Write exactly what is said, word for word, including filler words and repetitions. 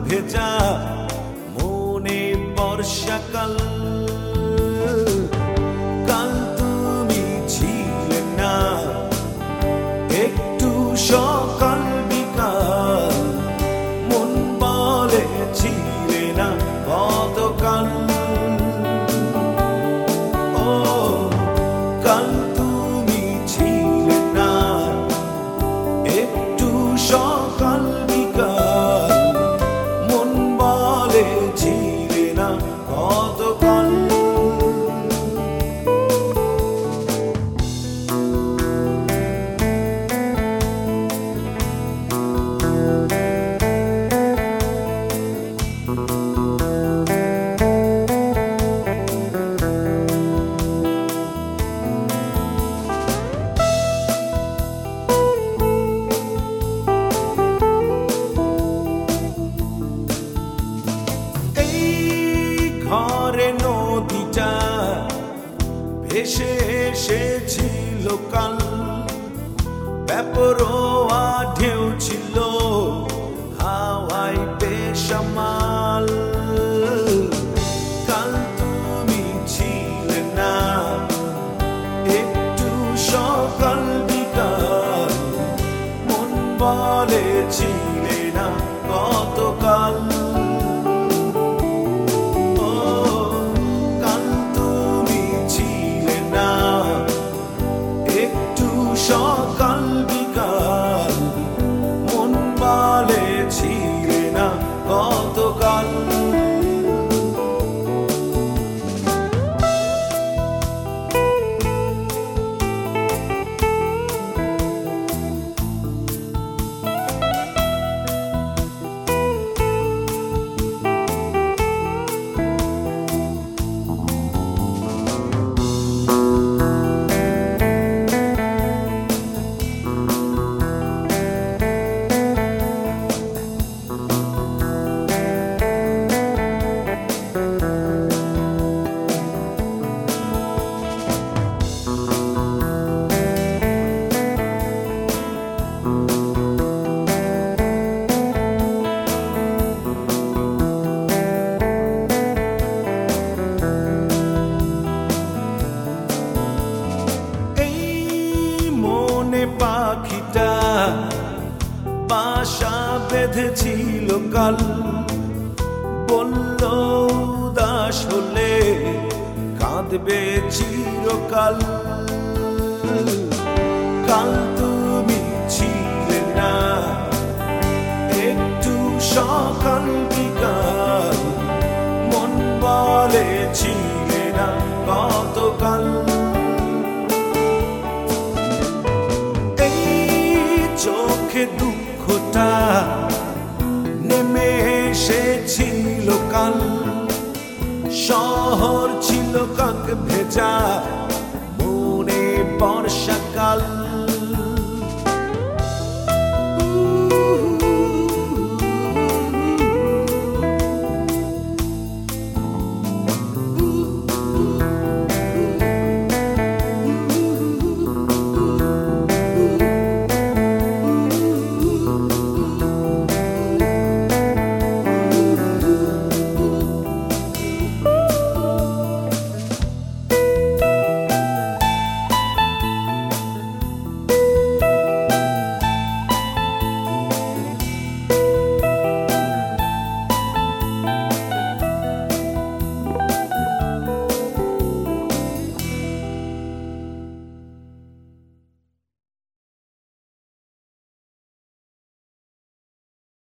ভেজা মনে বর্ষাকাল। কাল তুমি ছিলে না, একটু সকাল বিকাল, মন বলে ছিলে না গতকাল। ও কাল তুমি ছিলে না, একটু সকাল বিকাল, মন বলে ছিলে না গতকাল। ঘরে নদীটা ভেসে এসেছিল কাল, বেপরোয়া ঢেউ ছিল হাওয়ায় বেসামাল। কাল তুমি ছিলে না, একটু সকাল বিকাল, মন বলে ছিলে না গতকাল। সকাল বিকাল, মন বলে ছিলে না গতকাল। পাখিটা বাসা বেঁধেছিল কাল, বলল উদাস হলে কাঁদবে চিরকাল। কাল তুমি ছিলে না, একটু সকাল বিকাল, মন বলে ছিলে না গতকাল। চোখে দুঃখটা নেমে এসেছিল কাল, শহর ছিল কাক ভেজা